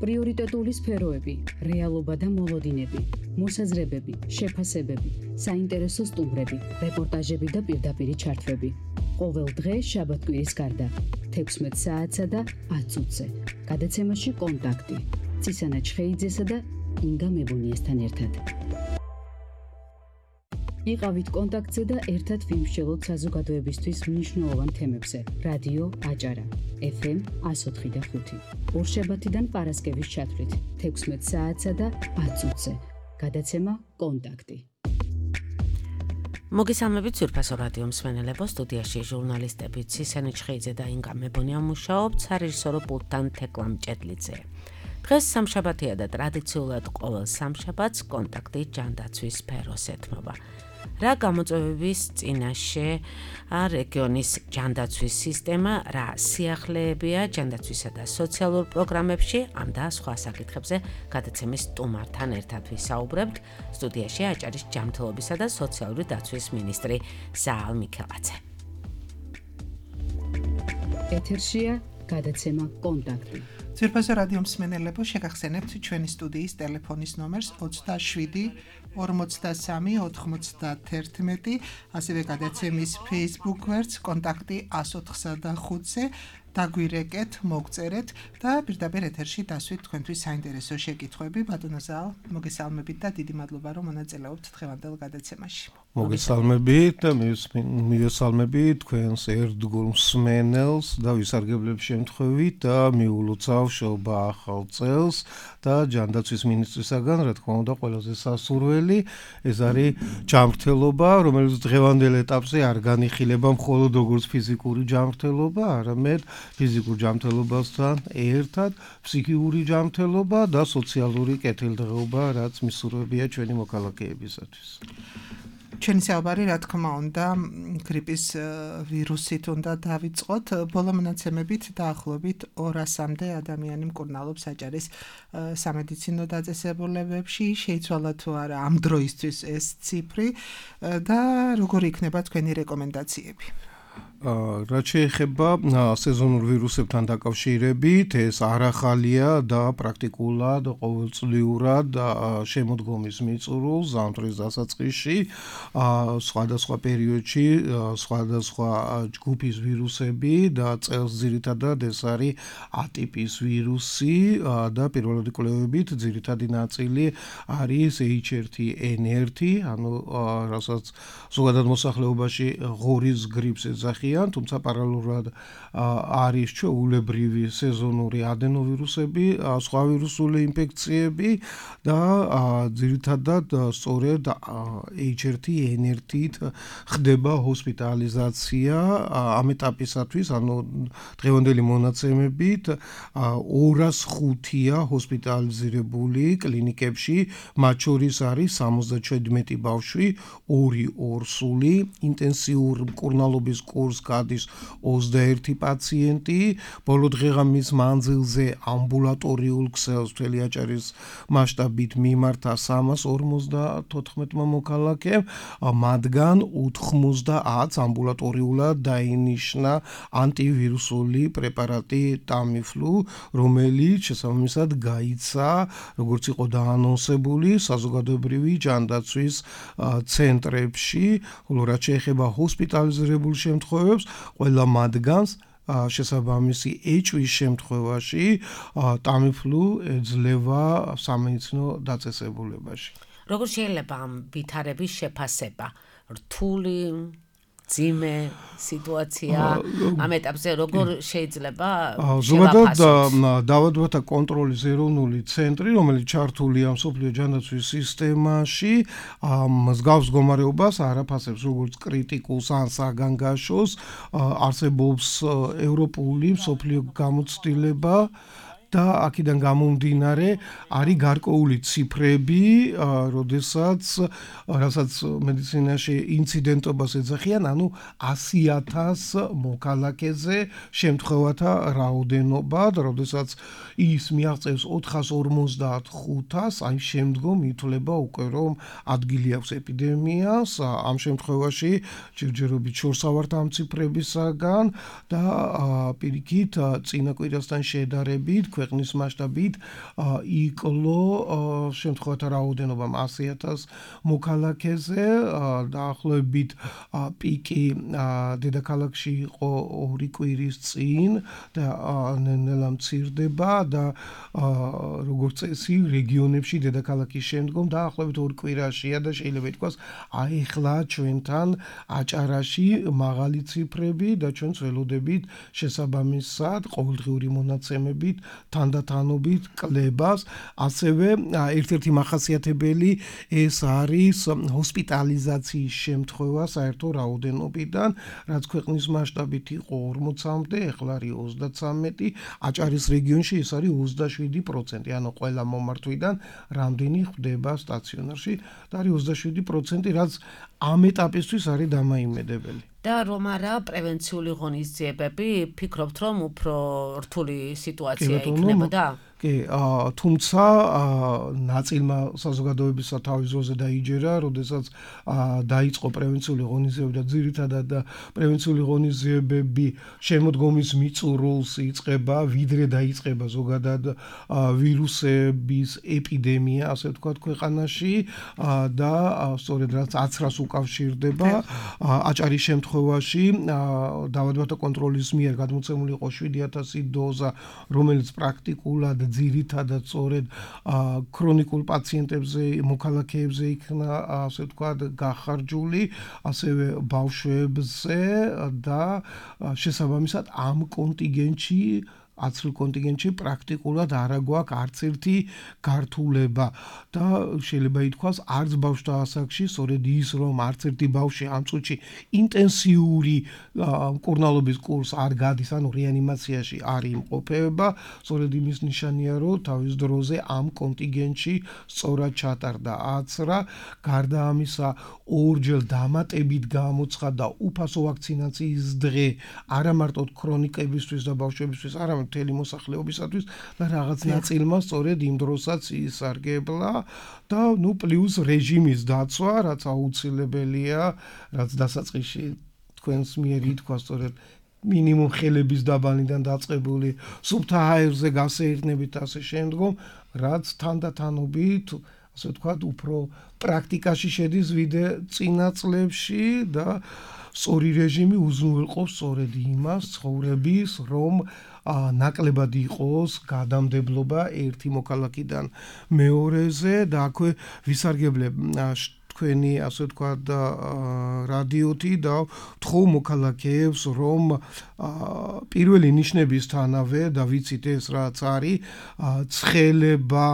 პრიორიტეტული სფეროები, რეალობა და მოლოდინები, მოსაზრებები, შეფასებები, საინტერესო სტუმრები, რეპორტაჟები და პირდაპირი ჩართვები. ყოველ დღე შაბათ-კვირის გარდა 16 საათსა და 10 წუთზე. გადაცემაში კონტაქტი. ცისანა ჩხეიძესა და ინგა მებუნიესთან ერთად. იყავით კონტაქტზე და ერთად ვიმსჯელოთ საზოგადოებისთვის მნიშვნელოვან თემებზე. რადიო აჭარა, FM 104.5. ორშაბათიდან პარასკევის ჩათვლით 16 საათსა და 10 წუთზე. გადაცემა კონტაქტი. მოგესალმებით ძვირფასო რადიო მსმენელებო, სტუდიაში ჟურნალისტები ცისანი ჩხეიძე და ინგა მებონია მუშაობთ, სარეჟისორო პულტთან თეკლამ ჭედლიძე. დღეს სამშაბათია და ტრადიციულად ყოველ სამშაბათს კონტაქტი ჯანდაცვის სფეროს ეთმობა. რა გამოწვევების წინაშე რეგიონის ჯანდაცვის სისტემა, რა სიახლეებია ჯანდაცვისა და სოციალურ პროგრამებში, ამ და სხვა საკითხებზე გადაცემის სტუმართან ერთად ვისაუბრებთ. სტუდიაში აჭარის ჯანმრთელობისა და სოციალური დაცვის მინისტრი ზაალ მიქელაძე. ეთერშია გადაცემა კონტაქტი. ძვირფასო რადიო მსმენელებო, შეგახსენებთ ჩვენი სტუდიის ტელეფონის ნომერს 27 43 91, ასევე გადაცემის Facebook გვერდს კონტაქტი 104-5-ზე. დაგვირეკეთ, მოგწერეთ და პირდაპირ ეთერში დასვით თქვენთვის საინტერესო შეკითხვები. ბატონო ზაალ, მოგესალმებით და დიდი მადლობა, რომ მონაწილეობთ დღევანდელ გადაცემაში. მოგესალმებით და მივესალმებით თქვენს ერთგულ მსმენელს და ვისარგებლებ შემთხვევით და მიულოცავ შობა ახალ წელს და ჯანდაცვის მინისტრისაგან, რა თქმა უნდა, ყველაზე სასურველი ეს არის ჯანმრთელობა, რომელიც დღევანდელ ეტაპზე არ განიხილება მხოლოდ როგორც ფიზიკური ჯანმრთელობა, არამედ ფიზიკურ ჯანმრთელობასთან ერთად ფსიქიკური ჯანმრთელობა და სოციალური კეთილდღეობა, რაც მისურვებია ჩვენი მოქალაქეებისათვის. ჩვენი საუბარი, რა თქმა უნდა, გრიპის ვირუსით უნდა დავიწყოთ. ბოლო მონაცემებით დაახლოებით 200-მდე ადამიანი მკურნალობს აჭარის სამედიცინო დაწესებულებებში. შეიცვალა თუ არა ამ დროისთვის ეს ციფრი და როგორი იქნება თქვენი რეკომენდაციები? რაც შეეხება სეზონურ ვირუსებთან დაკავშირებით, ეს არ ახალია და პრაქტიკულად ყოველწლიურად შემოდგომის მიწურულს ზამთრის დასაწყისში სხვადასხვა პერიოდში სხვადასხვა ჯგუფის ვირუსები და წელს ძირითადად ეს არის ატიპის ვირუსი და პირველადი კვლევებით ძირითადი ნაწილი არის H1N1, ანუ რასაც ზოგადად მოსახლეობაში ღორის გრიპს ეძახიან, თუმცა პარალელურად არის ჩვეულებრივი სეზონური ადენოვირუსები, სხვა ვირუსული ინფექციები და ძირითადად სწორედ H1N1-ით ხდება ჰოსპიტალიზაცია ამ ეტაპისათვის, ანუ დღევანდელი მონაცემებით 205-ია ჰოსპიტალიზირებული კლინიკებში, მათ შორის არის 77 ბავშვი, 2 ორსული, ინტენსიურ მკურნალობის კურსს გადის 21 პაციენტი, ბოლო დღეღამის მანძილზე ამბულატორიულ ქსელს მთელი აჭარის მასშტაბით მიმართა 354 მოქალაქემ, მათგან 90 ამბულატორიულად დაინიშნა ანტივირუსული პრეპარატი Tamiflu, რომელიც შესაბამისად გაიცა, როგორც იყო დაანონსებული, საზოგადოებრივი ჯანდაცვის ცენტრებში, ხოლო რაც შეეხება ჰოსპიტალიზირებულ შემთხვევებს, ყველა მათგანს შესაბამისი ეჭვის შემთხვევაში Tamiflu ეძლევა სამედიცინო დაწესებულებაში. როგორ შეიძლება ამ ვითარების შეფასება? რთული, ძიმე სიტუაცია ამ ეტაპზე როგორ შეიძლება ზოგადად დაავადებათა კონტროლის ეროვნული ცენტრი, რომელიც ჩართულია მსოფლიო ჯანდაცვის სისტემაში, მსგავს მდგომარეობას არ აფასებს როგორც კრიტიკულს ან საგანგაშოს, არსებობს ევროპული მსოფლიო გამოცდილება და აქედან გამომდინარე არის გარკვეული ციფრები, რასაც მედიცინაში ინციდენტობას ეძახიან, ანუ 100,000 მოქალაქეზე შემთხვევათა რაოდენობა, როდესაც ის მიაღწევს 455-ს, აი შემდგომ ითვლება უკვე რომ ადგილი აქვს ეპიდემიას, ამ შემთხვევაში ჯერჯერობით შორს ავართ ამ ციფრებისაგან და პირიქით წინა კვირასთან შედარებით ქვეყნის მასშტაბით იკლო შემთხვევათა რაოდენობა 100,000 მოქალაქეზე, დაახლოებით პიკი დედაქალაქში იყო 2 კვირის წინ და ნელა მცირდება და როგორც წესი რეგიონებში დედაქალაქის შემდგომ დაახლოებით 2 კვირაშია და შეიძლება ითქვას აი ხლა ჩვენთან აჭარაში მაღალი ციფრები და ჩვენ ველოდებით შესაბამისად ყოველდღიური მონაცემებით თანდათანობით კლებას. ასევე ერთ-ერთი მახასიათებელი ეს არის ჰოსპიტალიზაციის შემთხვევა საერთო რაოდენობიდან, რაც ქვეყნის მასშტაბით იყო 40-მდე, ეხლა არის 33, აჭარის რეგიონში ეს არის 27%, ანუ ყველა მომართვიდან რამდენი ხვდება სტაციონარში და არის 27%, რაც ამ ეტაპისთვის არის დამაიმედებელი. და რომ არა პრევენციული ღონისძიებები, ფიქრობთ რომ უფრო რთული სიტუაცია იქნებოდა? კი, თუმცა ნაწილმა საზოგადოებისა თავის ძროზე დაიჯერა, როდესაც დაიწყო პრევენციული ღონისძიებები და ძირითადად პრევენციული ღონისძიებები შემოდგომის მიწურულს იწყება, ვიდრე დაიწყება ზოგადად ვირუსების ეპიდემია, ასე ვთქვათ, ქვეყანაში და სწორედ რაც აცრას უკავშირდება, აჭარის შემთხვევაში დაავადებათა კონტროლის მიერ გადმოცემული იყო 7,000 დოზა, რომელიც პრაქტიკულად ძირითადად სწორედ ქრონიკულ პაციენტებზე, მოქალაქეებზე იქნა, ასე ვთქვათ, გახარჯული, ასევე ბავშვებზე და შესაბამისად ამ კონტინგენტში აცრილ კონტინგენტში პრაქტიკულად არ აგვაქვს არც ერთი გართულება და შეიძლება ითქვას არც ბავშვთა ასაკში სწორედ ის რომ არც ერთი ბავშვი ამ წუთში ინტენსიური მკურნალობის კურსს არ გადის, ანუ რეანიმაციაში არ იმყოფება, სწორედ იმის ნიშანია რომ თავის დროზე ამ კონტინგენტში სწორად ჩატარდა აცრა. გარდა ამისა ორჯერ დამატებით გამოცხადდა უფასო ვაქცინაციის დღე არა მარტო ქრონიკებისთვის და ბავშვებისთვის, არამედ მთელი მოსახლეობისათვის და რაღაც ნაწილმა სწორედ იმ დროსაც ისარგებლა და პლუს რეჟიმის დაცვა, რაც აუცილებელია, რაც დასაწყისში თქვენს მიერ ითქვა სწორედ მინიმუმ ხელების დაბალიდან დაწყებული სუფთა აირზე გასეირნებით ასე შემდგომ, რაც თანდათანობით ასე ვთქვათ, უფრო პრაქტიკაში შედის ვიდრე წინა წლებში და სწორი რეჟიმი უზრუნველყოფს სწორედ იმას ცხოვრების, რომ ნაკლებად იყოს გადამდებლობა ერთი მოქალაქიდან მეორეზე და აქვე ვისარგებლებ თქვენი ასე ვთქვათ რადიოთი და ვთხოვ მოქალაქეებს რომ პირველი ნიშნებისთანავე და ვიცით ეს რაც არის ცხელება,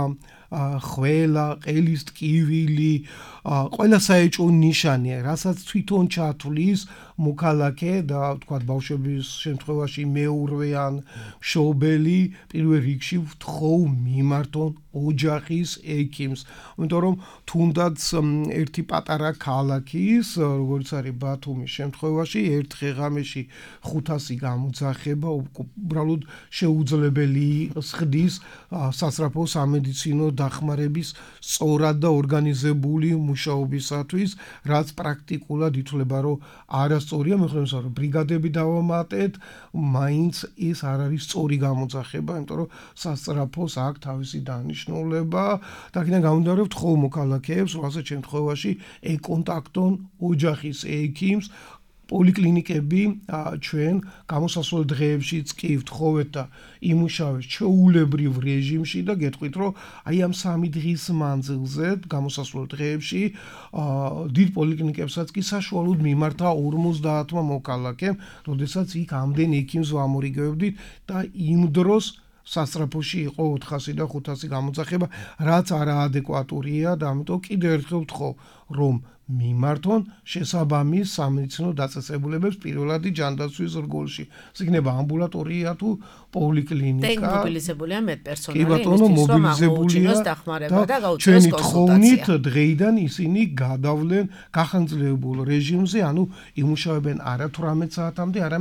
ხველა, ყელის ტკივილი, ყველა საეჭვო ნიშანია, რასაც თვითონ ჩათვლის მოქალაქე და ვთქვათ ბავშვების შემთხვევაში მეურვე ან მშობელი პირველ რიგში ვთხოვ მიმართონ ოჯახის ექიმს, იმიტომ რომ თუნდაც ერთი პატარა ქალაქის, როგორც არის ბათუმის შემთხვევაში, ერთ ღამეში 500 გამოძახება უბრალოდ შეუძლებელი ხდის სასწრაფო სამედიცინო დახმარების სწორად და ორგანიზებული მუშაობისათვის, რაც პრაქტიკულად ითვლება, რომ არასწორია, მიუხედავად იმისა, რომ ბრიგადები დავამატეთ, მაინც ეს არ არის სწორი გამოძახება, იმიტომ რომ სასწრაფოს აქვს თავისი დანიშნულება და აქედან გამომდინარე ვთხოვ მოქალაქეებს, რომ ასეთ შემთხვევაში ეკონტაქტონ ოჯახის ექიმს. პოლიკლინიკები ჩვენ გამოსასვლელ დღეებშიც კი ვთხოვეთ და იმუშავეთ ჩვეულებრივ რეჟიმში და გეტყვით, რომ აი ამ 3 დღის მანძილზე გამოსასვლელ დღეებში დიდ პოლიკლინიკებსაც კი საშუალოდ მიმართა 50-მა მოქალაქემ, როდესაც იქ ამდენ ექიმს ვამორიგებდით და იმ დროს სასწრაფოში იყო 400 და 500 გამოძახება, რაც არაადეკვატურია და ამიტომ კიდევ ერთხელ ვთხოვ, რომ მიმართონ შესაბამის სამედიცინო დაწესებულებებს პირველადი ჯანდაცვის რგოლში. იქნება ამბულატორია თუ პოლიკლინიკა. და მობილიზებულია მედპერსონალი, კი ბატონო, მობილიზებულია და ჩვენი თხოვნით დღეიდან ისინი გადავლენ გახანძლებულ რეჟიმზე, ანუ იმუშავებენ არა 18 საათამდე, არამედ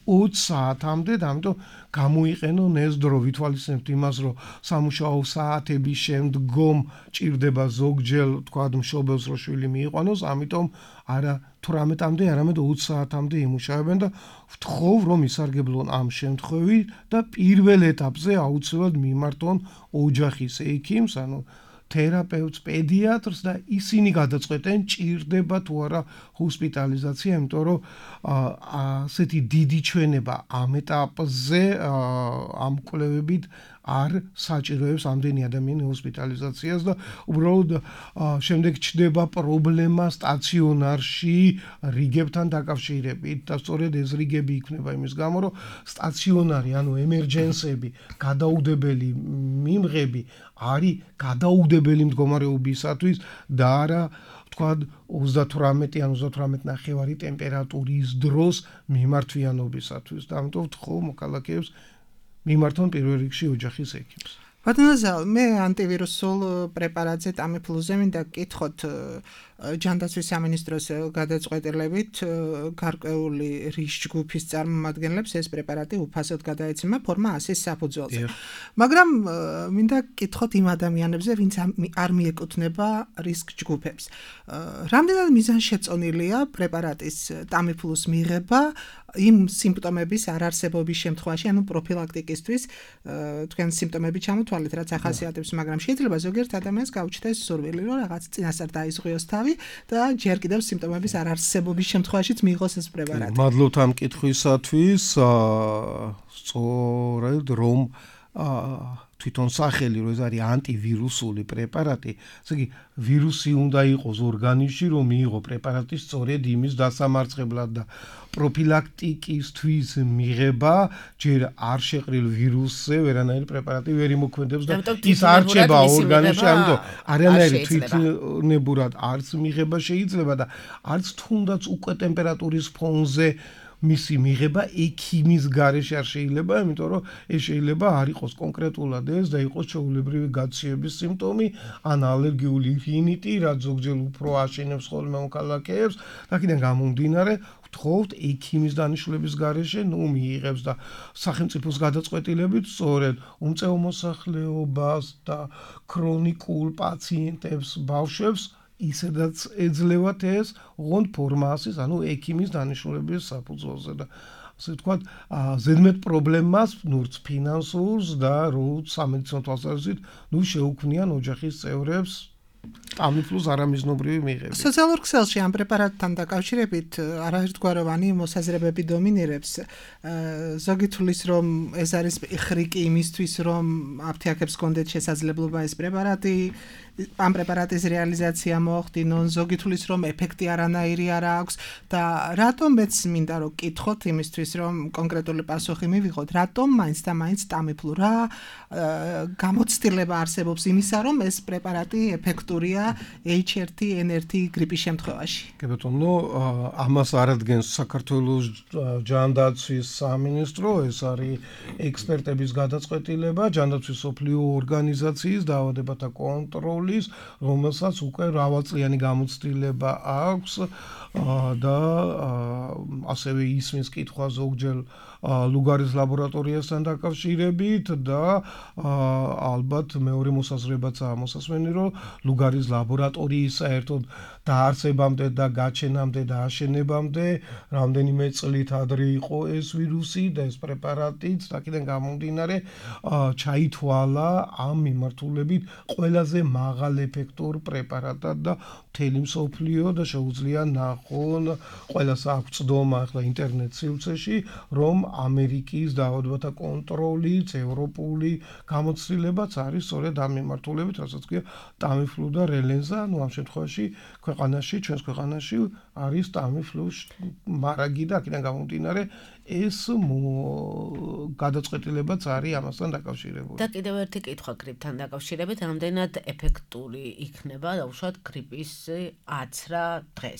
20 საათამდე, ამიტომ გამოიყენონ ეს დრო, ვითვალისწინებთ იმას, რომ სამუშაო საათების შემდგომ ჭირდება ზოგჯერ, თქვა, მშობელს რომ შვილი მიიყვანოს, ამიტომ არა 18-მდე, არამედ 20 საათამდე იმუშავებენ და ვთხოვ, რომ ისარგებლონ ამ შემთხვევით და პირველ ეტაპზე აუცილებლად მიმართონ ოჯახის ექიმს, ანუ თერაპევტს, პედიატრს და ისინი გადაწყვეტენ ჭირდება თუ არა ჰოსპიტალიზაცია, იმიტომ რომ ასეთი დიდი ჩვენება ამ ეტაპზე ამ კვლევებით არ საჭიროებს ამდენი ადამიანი ჰოსპიტალიზაციას და უბრალოდ შემდეგ ჩდება პრობლემა სტაციონარში რიგებთან დაკავშირებით და სწორედ ეს რიგები იქნება იმის გამო, რომ სტაციონარი, ანუ ემერჯენსები, გადაუდებელი მიმღები არის გადაუდებელი მდგომარეობისათვის და არა თქვა 38 ან 38.5 ტემპერატურის დროს მიმართვიანობისათვის და ამიტომ ვთხოვ მოქალაქეებს მიმართონ პირველ რიგში ოჯახის ექიმს. ბატონო, მე ანტივირუსულ პრეპარატზე ტამიფლუზე მინდა გკითხოთ ჯანდაცვის სამინისტროს გადაწყვეტილებით გარკვეული რიგ ჯგუფის წარმომადგენლებს ეს პრეპარატი უფასოდ გადაეცემა ფორმა 100 საფუძველზე. მაგრამ მინდა გკითხოთ იმ ადამიანებზე, ვინც არ მიეკუთვნება რისკ ჯგუფებს. რამდენად მიზანშეწონილია პრეპარატის ტამიფლუს მიღება იმ სიმპტომების არარსებობის შემთხვევაში, ანუ პროფილაქტიკისთვის თქვენ სიმპტომები ჩამოთვალეთ, რაც ახასიათებს, მაგრამ შეიძლება ზოგიერთ ადამიანს გაუჩნდეს სურვილი, რომ რაღაც წინასწარ დაიზღვიოს თავი და ჯერ კიდევ სიმპტომების არარსებობის შემთხვევაშიც მიიღოს ეს პრეპარატი. მადლობთ ამ კითხვისათვის, სწორედ რომ თვითონ სახელი რომ ეს არის ანტივირუსული პრეპარატი, ესე იგი ვირუსი უნდა იყოს ორგანიზმში, რომ მიიღო პრეპარატი სწორედ იმის დასამარცხებლად და პროფილაქტიკისთვის მიღება ჯერ არ შეყრილ ვირუსზე ვერანაირი პრეპარატი ვერ იმოქმედებს და ის არ რჩება ორგანიზმში, ამიტომ არანაირი თვითნებურად არც მიღება შეიძლება და არც თუნდაც უკვე ტემპერატურის ფონზე მისი მიღება ექიმის გარეშე არ შეიძლება, იმიტომ რომ ეს შეიძლება არ იყოს კონკრეტულად ეს და იყოს ჩვეულებრივი გაცივების სიმპტომი ან ალერგიული რინიტი, რაც ზოგჯერ უფრო აშენებს ხოლმე მოქალაქეებს და აქედან გამომდინარე ვთხოვთ ექიმის დანიშნულების გარეშე მიიღებს და სახელმწიფოს გადაწყვეტილებით სწორედ უმწეო მოსახლეობას და ქრონიკულ პაციენტებს, ბავშვებს ისედაც ეძლევათ ეს ოღონდ ფორმასის, ანუ ექიმის დანიშნულების საფუძველზე და ასე ვთქვათ, ზედმეტ პრობლემას, ნურც ფინანსურს და რო სამედიცინო თვალსაზრისით, შეუქმნიან ოჯახის წევრებს ტამიფლუს არამიზნობრივი მიღებით. სოციალურ ქსელში ამ პრეპარატთან დაკავშირებით არაერთგვაროვანი მოსაზრებები დომინირებს. ზოგი თulis რომ ეს არის ხრიკი იმისთვის, რომ აფთიაქებს კონდეთ შესაძლებლობა ეს პრეპარატი ამ პრეპარატის რეალიზაცია მოახდინონ, ზოგი თulis რომ ეფექტი არანაირი არ აქვს და რატომ მეც მინდა რომ გკითხოთ იმისთვის, რომ კონკრეტული პასუხი მივიღოთ, რატომ მაინც და მაინც ტამიფლუ რა გამოცდილება არსებობს იმისა, რომ ეს პრეპარატი ეფექტურია H1N1 გრიპის შემთხვევაში. კი ბატონო, ამას არადგენს საქართველოს ჯანდაცვის სამინისტრო, ეს არის ექსპერტების გადაწყვეტილება, ჯანდაცვის სოფლიო ორგანიზაციის დაავადებათა კონტროლის, რომელსაც უკვე მრავალწლიანი გამოცდილება აქვს და ასევე ისმის კითხვა ზოგჯერ ლუგარის ლაბორატორიასთან დაკავშირებით და ალბათ მეორე მოსაზრებაც მოსასმენი, რომ ლუგარის ლაბორატორიის საერთოდ დაარსებამდე და გაჩენამდე და აშენებამდე რამდენიმე წლით ადრე იყო ეს ვირუსი და ეს პრეპარატიც და აქედან გამომდინარე ჩაითვალა ამ მიმართულებით ყველაზე მაღალ ეფექტურ პრეპარატად და მთელი მსოფლიო და შეუძლია ნახონ ყველას აქვს წდომა ახლა ინტერნეტ სივრცეში, რომ ამერიკის დაავადებათა კონტროლის ევროპული გამოცდილებაც არის სწორედ ამ მიმართულებით, რასაც ქვია ტამიფლუ და რელენზა, ну ამ შემთხვევაში ქვეყანაში, ჩვენს ქვეყანაში არის ტამიფლუ მარაგი და აქედან გამომდინარე ეს გადაწყვეტილებაც არის ამასთან დაკავშირებული. და კიდევ ერთი კითხვა გრიპთან დაკავშირებით, რამდენად ეფექტური იქნება დაუშვათ გრიპის აცრა დღეს?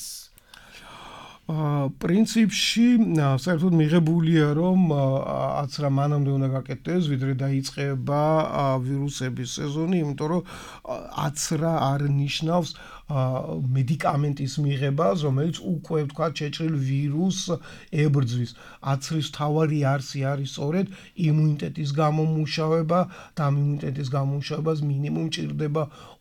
პრინციპში საერთოდ მიღებულია, რომ აცრა მანამდე უნდა გაკეთდეს, ვიდრე დაიწყება ვირუსების სეზონი, იმიტომ რომ აცრა არ ნიშნავს მედიკამენტის მიღებას, რომელიც უკვე თქვა შეჭრილ ვირუსს ებრძვის. აცრის თავარი არსი არის სწორედ იმუნიტეტის გამომუშავება და იმუნიტეტის გამომუშავებას მინიმუმ ჭირდება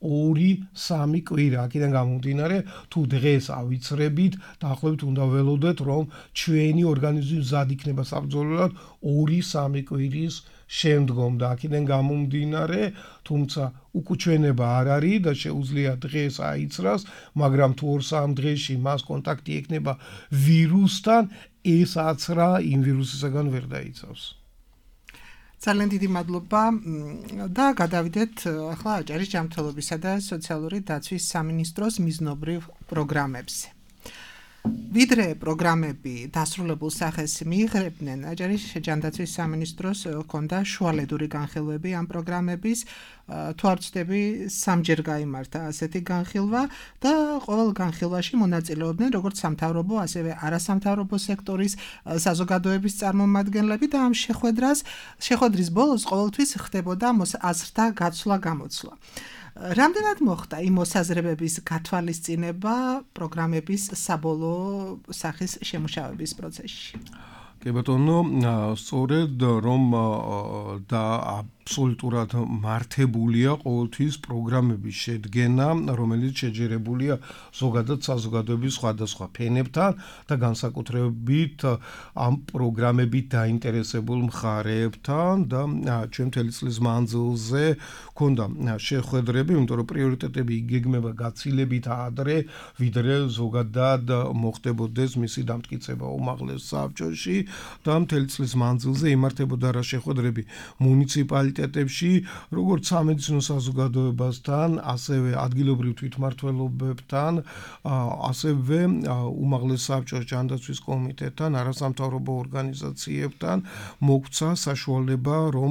2-3 კვირა. აქედან გამომდინარე, თუ დღეს ავიცრებით, დაახლოებით უნდა ველოდეთ, რომ ჩვენი ორგანიზმი მზად იქნება საბრძოლველად 2-3 კვირის შემდგომ და აქედან გამომდინარე, თუმცა უკუჩვენება არ არის და შეუძლია დღეს აიცრას, მაგრამ თუ 2-3 დღეში მას კონტაქტი ექნება ვირუსთან, ეს აცრა იმ ვირუსისაგან ვერ დაიცავს. ძალიან დიდი მადლობა და გადავიდეთ ახლა აჭარის ჯანმრთელობისა და სოციალური დაცვის სამინისტროს მიზნობრივ პროგრამებზე. ვიდრე პროგრამები დასრულებულ სახეს მიიღებდნენ, აჭარის ჯანდაცვის სამინისტროს ჰქონდა შუალედური განხილვები ამ პროგრამების, თუ არ ვცდები, 3-ჯერ გაიმართა ასეთი განხილვა და ყოველ განხილვაში მონაწილეობდნენ როგორც სამთავრობო, ასევე არასამთავრობო სექტორის საზოგადოების წარმომადგენლები და ამ შეხვედრის ბოლოს ყოველთვის ხდებოდა აზრთა გაცვლა-გამოცვლა. რამდენად მოხდა იმ მოსაზრებების გათვალისწინება პროგრამების საბოლოო სახის შემუშავების პროცესში? კი ბატონო, სწორედ რომ და აბსოლუტურად მართებულია ყოველთვის პროგრამების შედგენა, რომელიც შეჯერებულია ზოგადად საზოგადოების სხვადასხვა ფენებთან და განსაკუთრებით ამ პროგრამებით დაინტერესებულ მხარეებთან და ჩვენ მთელი წლის მანძილზე ქონდა შეხვედრები, იმიტომ რომ პრიორიტეტები იგეგმება გაცილებით ადრე, ვიდრე ზოგადად მოხდებოდეს მისი დამტკიცება უმაღლეს საბჭოში და მთელი წლის მანძილზე იმართებოდა რა შეხვედრები მუნიციპალიტეტებში, როგორც სამედიცინო საზოგადოებასთან, ასევე ადგილობრივ თვითმმართველობებთან, ასევე უმაღლეს საბჭოს ჯანდაცვის კომიტეტთან, არასამთავრობო ორგანიზაციებთან მოგვცა საშუალება, რომ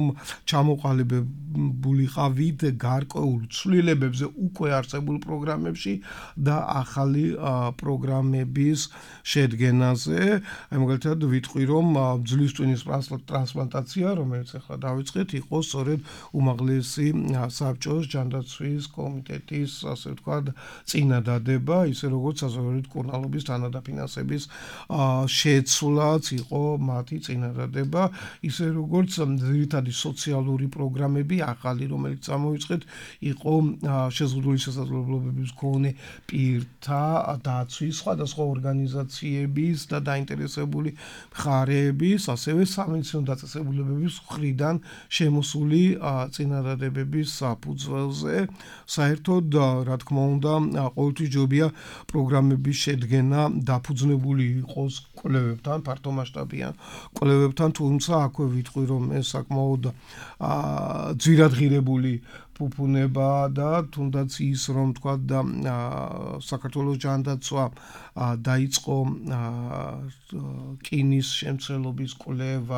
ჩამოყალიბებულიყავით გარკვეულ ცვლილებებზე უკვე არსებულ პროგრამებში და ახალი პროგრამების შედგენაზე. აი მაგალითად ვიტყვი, რომ ბძვლის ტვინის ტრანსპლანტაცია, რომელიც ახლა დავიწყეთ, იყო სწორედ უმაღლესი საბჭოს ჯანდაცვის კომიტეტის, ასე ვთქვათ, წინადადება, ისე როგორც საზოგადოებრივი მკურნალობის თანადაფინანსების შეცვლაც იყო მათი წინადადება, ისე როგორც ძირითადი სოციალური პროგრამები ახალი, რომელიც წამოვიწყეთ, იყო შეზღუდული შესაძლებლობების მქონე პირთა დაცვის სხვადასხვა ორგანიზაციების და დაინტერესებული მხარეების, ასევე სამედიცინო დაწესებულებების მხრიდან შემოსული წინადადებების საფუძველზე. საერთოდ, რა თქმა უნდა, ყოველთვის ჯობია პროგრამების შედგენა დაფუძნებული იყოს კვლევებთან, ფართომასშტაბიან კვლევებთან, თუმცა აქვე ვიტყვი, რომ ეს საკმაოდ ძვირადღირებული ფუფუნება და თუნდაც ის, რომ თქვა და საქართველოს ჯანდაცვა დაიწყო კინის შემცველობის კვლევა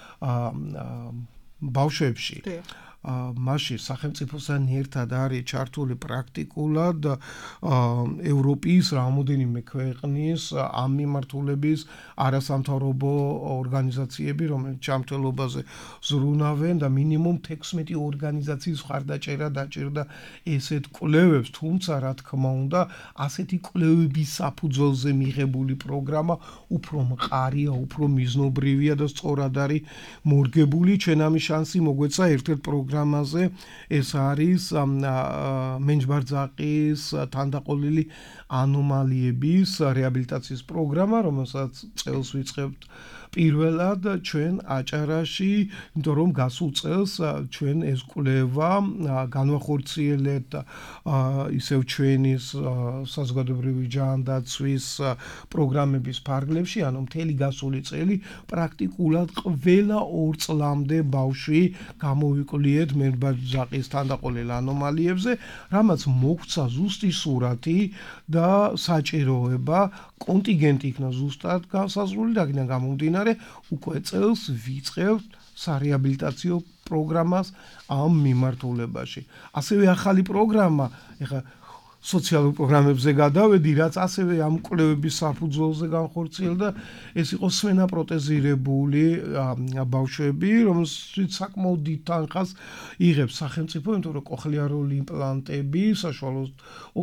ბავშვებში. მასში სახელმწიფოსთან ერთად არის ჩართული პრაქტიკულად ევროპის რამოდენიმე ქვეყნის ამ მიმართულების არასამთავრობო ორგანიზაციები, რომელიც ჯანმრთელობაზე ზრუნავენ და მინიმუმ 16 ორგანიზაციის მხარდაჭერა დაჭერდა ესეთ კვლევებს, თუმცა რა თქმა უნდა, ასეთი კვლევების საფუძველზე მიღებული პროგრამა უფრო მყარია, უფრო მიზნობრივია და სწორად არის მორგებული. ჩვენ ამის შანსი მოგვეცა ერთ-ერთ პროგრამაზე, ეს არის მენჯბარძაყის თანდაყოლილი ანომალიების რეაბილიტაციის პროგრამა, რომელსაც წელს ვიწყებთ პირველად ჩვენ აჭარაში, იმიტომ რომ გასულ წელს ჩვენ ეს კვლევა განვახორციელეთ ისევ ჩვენი საზოგადოებრივი ჯანდაცვის პროგრამების ფარგლებში, ანუ მთელი გასული წელი პრაქტიკულად ყველა 2 წლამდე ბავშვი გამოვიკვლიეთ მენჯბარძაყის თანდაყოლილ ანომალიებზე, რამაც მოგვცა ზუსტი სურათი და საჭიროება კონტინგენტი იქნა ზუსტად განსაზღვრული და აქედან გამომდინარე უკვე წელს ვიწყებთ სარეაბილიტაციო პროგრამას ამ მიმართულებაში. ასევე ახალი პროგრამა, ეხლა სოციალურ პროგრამებზე გადავედი, რაც ასევე ამ კვლევების საფუძველზე განხორციელდა, ეს იყო სმენა პროტეზირებული ბავშვები, რომელსაც საკმაოდ დიდ თანხას იღებს სახელმწიფო, იმიტომ რომ კოხლიარული იმპლანტები საშუალოდ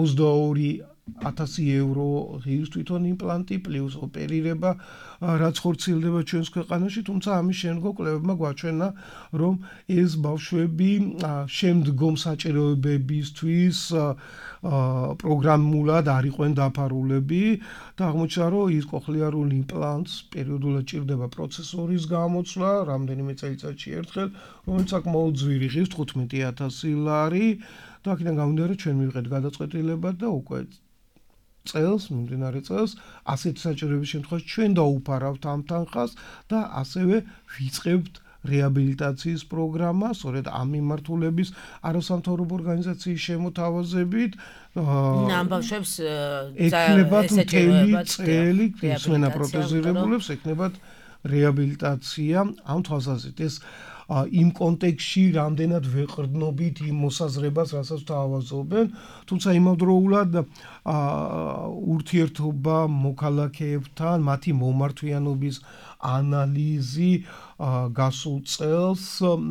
22,000 евро ღირს თვითონ იმპლანტი პლუს ოპერირება, რაც ხორციელდება ჩვენს ქვეყანაში, თუმცა ამის შემდგომ კვლევებმა გვაჩვენა, რომ ეს ბავშვები შემდგომ საჭიროებებისთვის პროგრამულად არ იყვნენ დაფარულები და აღმოჩნდა, რომ ის კოხლიარული იმპლანტს პერიოდულად ჭირდება პროცესორის გამოცვლა, რამდენიმე წელიწადში ერთხელ, რომელიც საკმაოდ ძვირი ღირს 15,000 ლარი და აქედან გამომდინარე ჩვენ მივიღეთ გადაწყვეტილება და უკვე მიმდინარე წელს ასეთ საჭიროების შემთხვევაში ჩვენ დაუფარავთ ამ თანხას და ასევე ვიწყებთ რეაბილიტაციის პროგრამა, სწორედ ამ მიმართულების არასამთავრობო ორგანიზაციის შემოთავაზებით ამ ბავშვებს ექნებათ მთელი წელი სმენა პროტეზირებულებს ექნებათ რეაბილიტაცია ამ თვალსაზრისით ეს იმ კონტექსტში რამდენად ვეყრდნობით იმ მოსაზრებას, რასაც თავაზობენ, თუმცა იმავდროულად ურთიერთობა მოქალაქეებთან, მათი მომართვიანობის ანალიზი გასულ წელს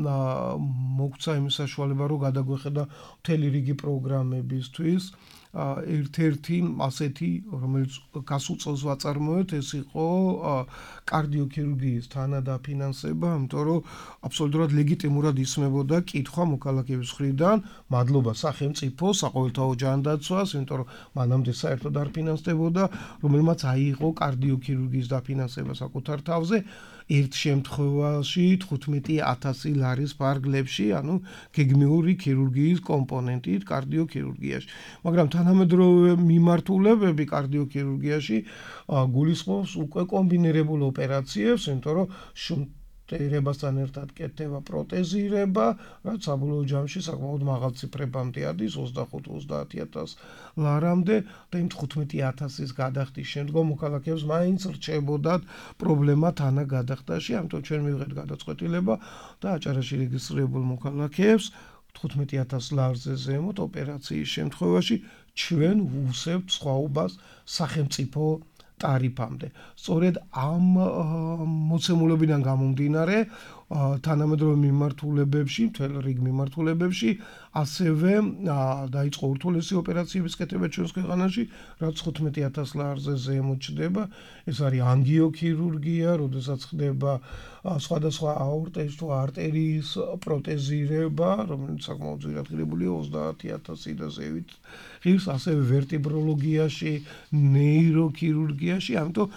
მოგცა იმის საშუალება, რომ გადაგვეხედა მთელი რიგი პროგრამებისთვის. ერთ-ერთი ასეთი, რომელიც გასულ წელს ვაწარმოეთ, ეს იყო კარდიოქირურგიის თანადაფინანსება, იმიტომ რომ აბსოლუტურად ლეგიტიმურად ისმებოდა კითხვა მოქალაქეების მხრიდან, მადლობა სახელმწიფოს, საყოველთაო ჯანდაცვას, იმიტომ რომ მანამდე საერთოდ არ ფინანსდებოდა, რომელმაც აიღო კარდიოქირურგიის დაფინანსება საკუთარ თავზე. ერთ შემთხვევაში 15,000 ლარის ფარგლებში, ანუ გეგმიური ქირურგიის კომპონენტით კარდიოქირურგიაში. მაგრამ თანამედროვე მიმართულებები კარდიოქირურგიაში გულისხმობს უკვე კომბინირებულ ოპერაციებს, იმიტომ რომ შუნტირებასთან ერთად კეთდება პროტეზირება, რაც საბოლოო ჯამში საკმაოდ მაღალ ციფრებამდე ადის 25-30,000 ლარამდე და იმ 15,000-ის გადახდის შემდგომ მოქალაქეებს მაინც რჩებოდათ პრობლემა თანა გადახდაში, ამიტომ ჩვენ მივიღეთ გადაწყვეტილება და აჭარაში რეგისტრირებულ მოქალაქეებს 15,000 ლარზე ზემოთ ოპერაციის შემთხვევაში ჩვენ ვუსევთ სხვაობას სახელმწიფო ტარიფამდე. სწორედ ამ მოცემულებიდან გამომდინარე, თანამედროვე მიმართულებებში, მთელ რიგ მიმართულებებში, ასევე დაიწყო ურთულესი ოპერაციების კეთება ჩვენს ქვეყანაში, რაც 15,000 ლარზე ზემოთ ჩდება. ეს არის ანგიოქირურგია, როდესაც ხდება სხვადასხვა აორტის თუ არტერიის პროტეზირება, რომელიც საკმაოდ ძვირად ღირებულია 30,000 და ზევით ღირს, ასევე ვერტიბროლოგიაში, ნეიროქირურგიაში, ამიტომ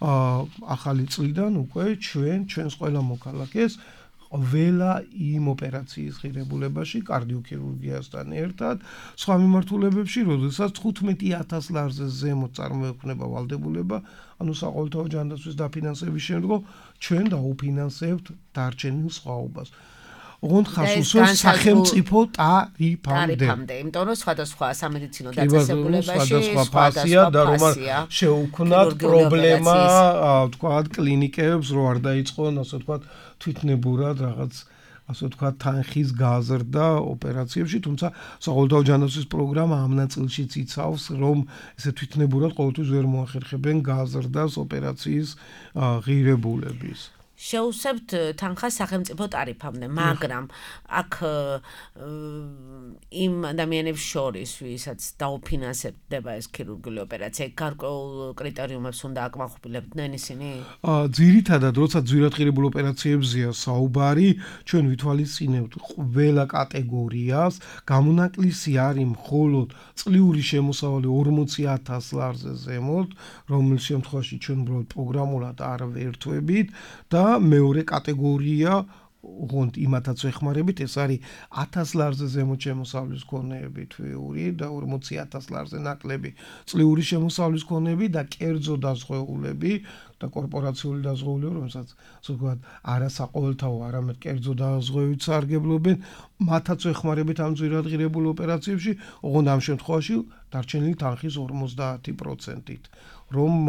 ახალი წლიდან უკვე ჩვენს ყველა მოქალაქეს ყველა იმ ოპერაციის ღირებულებაში კარდიოქირურგიასთან ერთად სხვა მიმართულებებში, როდესაც 15,000 ლარზე ზემოთ წარმოექვნება ვალდებულება, ანუ საყოველთაო ჯანდაცვის დაფინანსების შემდგომ ჩვენ დაუფინანსებთ დარჩენილ სხვაობას. ოღონდ ხას უსვამს სახელმწიფო ტარიფამდე, იმიტომ რომ სხვადასხვა სამედიცინო დაწესებულებაში სხვადასხვა ფასია და რომ შეუქმნათ პრობლემა, თქვათ, კლინიკებს, რომ არ დაიწყონ, ასე თქვათ, თვითნებურად რაღაც, ასე თქვათ, თანხის გაზრდა ოპერაციებში, თუმცა საყოველთაო ჯანდაცვის პროგრამა ამ ნაწილშიც იცავს, რომ ესე თვითნებურად ყოველთვის ვერ მოახერხებენ გაზრდას ოპერაციის ღირებულების. შეუსებთ თანხას სახელმწიფო ტარიფამდე, მაგრამ აქ იმ ადამიანებს შორის, ვისაც დაუფინანსებდება ეს ქირურგიული ოპერაცია, გარკვეულ კრიტერიუმებს უნდა აკმაყოფილებდნენ ისინი? ძირითადად, როცა ძვირად ღირებულ ოპერაციებზეა საუბარი, ჩვენ ვითვალისწინებთ ყველა კატეგორიას, გამონაკლისი არის მხოლოდ წლიური შემოსავალი 40,000 ლარზე ზემოთ, რომლის შემთხვევაში ჩვენ უბრალოდ პროგრამულად არ ვერთვებით და მეორე კატეგორია ოღონდ იმათაც ეხმარებით, ეს არის 1000 ლარზე ზემოთ შემოსავლის მქონეები თვიური და 40,000 ლარზე ნაკლები წლიური შემოსავლის მქონეები და კერძო დაზღვეულები და კორპორაციული დაზღვეულები, რომელსაც ასე ვთქვათ, არასაყოველთაო, არამედ კერძო დაზღვევით სარგებლობენ, მათაც ეხმარებით ამ ძვირად ღირებულ ოპერაციებში, ოღონდ ამ შემთხვევაში დარჩენილი თანხის 50%-ით, რომ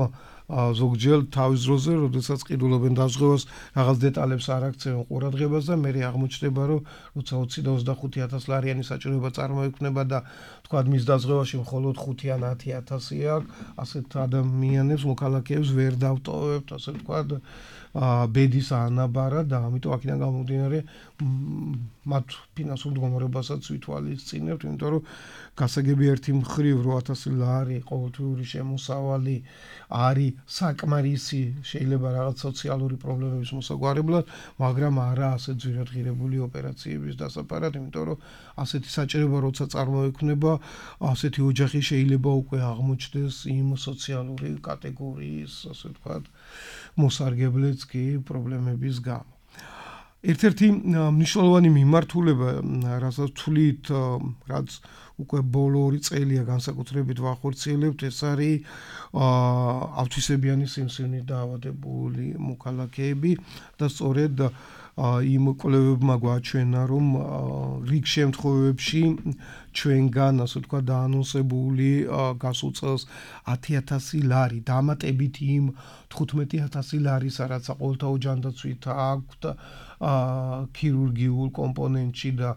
ზოგჯერ თავის დროზე, როდესაც ყიდულობენ დაზღვევას, რაღაც დეტალებს არ აქცევენ ყურადღებას და მე აღმოჩნდება, რომ როცა 20 და 25000 ლარიანი საჭიროება წარმოიქმნება და თქვა მის დაზღვევაში მხოლოდ 5 ან 10000 აქვს, ასეთ ადამიანებს, მოქალაქეებს ვერ დავტოვებთ, ასე თქვა, ბედის ანაბარა და ამიტომ აქედან გამომდინარე მათ ფინანსურ მდგომარეობასაც ვითვალისწინებთ, იმიტომ რომ გასაგები ერთი მხრივ 8000 ლარი ყოველთვიური შემოსავალი არის საკმარისი შეიძლება რაღაც სოციალური პრობლემების მოსაგვარებლად, მაგრამ არა ასე ძვირადღირებული ოპერაციების დასაფარად, იმიტომ რომ ასეთი საჭიროება როცა წარმოიქმნება, ასეთი ოჯახი შეიძლება უკვე აღმოჩნდეს იმ სოციალური კატეგორიის, ასე ვთქვათ, მოსარგებლეც კი პრობლემების გამო. ერთ-ერთი მნიშვნელოვანი მიმართულება, რასაც თვლით, რაც უკვე ბოლო 2 წელია განსაკუთრებით ვახორციელებთ, ეს არის ავტისებიანი სიმსივნით დაავადებული მოქალაქეები და სწორედ იმ კვლევებმა გვაჩვენა, რომ რიგ შემთხვევებში ჩვენგან, ასე ვთქვათ, დაანონსებული გასულ წელს 10000 ლარი დამატებით იმ 15000 ლარისა, რაც ყოველთაო ჯანდაცვით აქვთ ქირურგიულ კომპონენტში და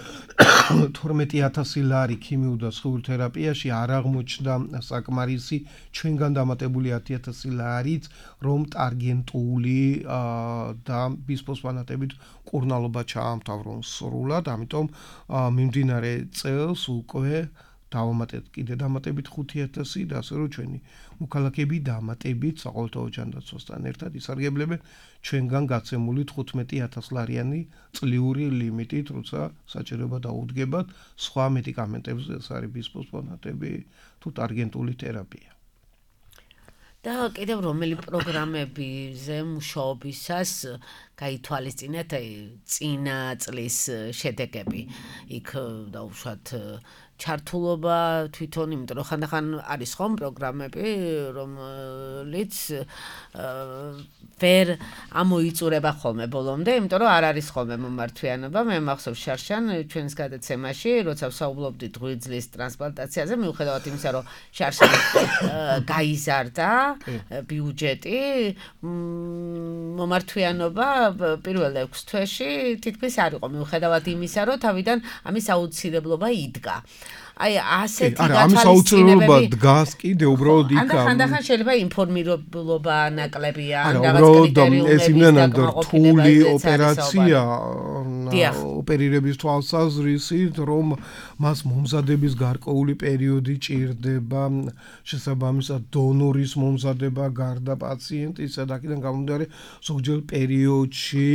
12000 ლარი ქიმიურ და სხეულ თერაპიაში არ აღმოჩნდა საკმარისი ჩვენგან დამატებული 10000 ლარით, რომ ტარგენტული და ბისფოსფონატებით მკურნალობა ჩაამთავრონ სრულად, ამიტომ მიმდინარე წელს უკვე დავამატეთ კიდე დამატებით 5000 და ასე რომ ჩვენი მოქალაქეები დამატებით საყოველთაო ჯანდაცვასთან ერთად ისარგებლებენ ჩვენგან გაცემული 15000 ლარიანი წლიური ლიმიტით, როცა საჭიროება დაუდგებათ სხვა მედიკამენტებზე, ეს არის ბისფოსფონატები თუ ტარგენტული თერაპია. და კიდევ რომელი პროგრამებზე მუშაობისას გაითვალისწინეთ წინა წლის შედეგები? იქ დაუშვათ ჩართულობა თვითონ, იმიტომ რომ ხანდახან არის ხომ პროგრამები, რომლიც ვერ ამოიწურება ხოლმე ბოლომდე, იმიტომ რომ არ არის ხოლმე მომართვიანობა. მე მახსოვს შარშან ჩვენს გადაცემაში, როცა ვსაუბრობდით ღვიძლის ტრანსპლანტაციაზე, მიუხედავად იმისა, რომ შარშან გაიზარდა ბიუჯეტი, მომართვიანობა პირველ 6 თვეში თითქმის არ იყო, მიუხედავად იმისა, რომ თავიდან ამის აუცილებლობა იდგა. აი ასეთი გათვალისწინებები დგას კიდე უბრალოდ იქ ხანდახან შეიძლება ინფორმირებულობა ნაკლებია, რაღაც კრიტერიუმების ეს იმენად რთული ოპერაცია ოპერირების თვალსაზრისით, რომ მას მომზადების გარკვეული პერიოდი ჭირდება, შესაბამისად დონორის მომზადება გარდა პაციენტისა და აქედან გამომდინარე ზოგჯერ პერიოდში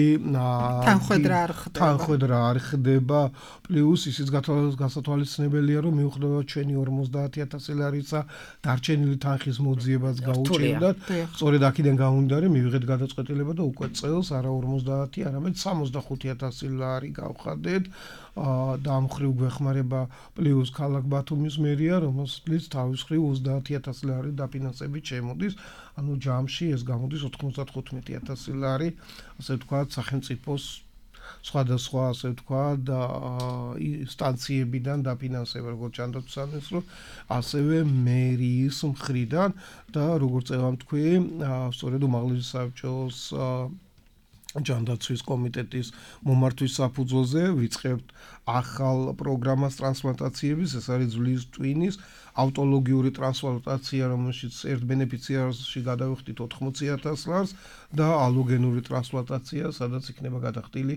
თანხwebdriver არ ხდება, პლუს ისიც გასათვალისწინებელია, რომ მიუხედავად ჩვენი 50000 ლარისა დარჩენილი თანხის მოძიებას გაუჭირდათ, სწორედ აქედან გამომდინარე მივიღეთ გადაწყვეტილება და უკვე წელს არა 50, არამედ 65000 ლარი გავხადეთ და ამ ხრივ გვეხმარება პლუს ქალაქ ბათუმის მერია, რომელსაც თავის ხრივ 30000 ლარი დაფინანსებით შემოდის, ანუ ჯამში ეს გამოდის 95000 ლარი, ასე ვთქვათ, სახელმწიფოს სხვადასხვა, ასე ვთქვათ, სტანციებიდან დაფინანსება, როგორც ჯანდაცვის, ასევე მერიის მხრიდან და როგორც წევამთქვი, სწორედ უმაღლესი საბჭოს ჯანდაცვის კომიტეტის მომართვის საფუძველზე ვიწყებთ ახალ პროგრამას ტრანსპლანტაციების, ეს არის ძვლის ტვინის ავტოლოგიური ტრანსპლანტაცია, რომელშიც ერთ ბენეფიციარში გადავიხდით 80000 ლარს და ალოგენური ტრანსპლანტაცია, სადაც იქნება გადახდილი